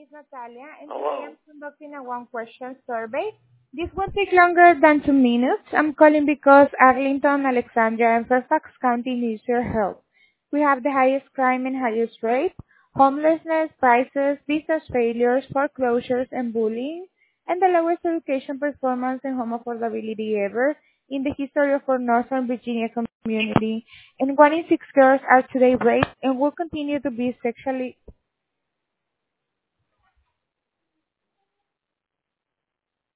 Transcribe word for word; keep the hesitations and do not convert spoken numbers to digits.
is Natalia, and today I'm Hello. conducting a one-question survey. This won't take longer than two minutes. I'm calling because Arlington, Alexandria, and Fairfax County needs your help. We have the highest crime and highest rate, homelessness, prices, business failures, foreclosures, and bullying, and the lowest education performance and home affordability ever in the history of our Northern Virginia community. And one in six girls are today raped and will continue to be sexually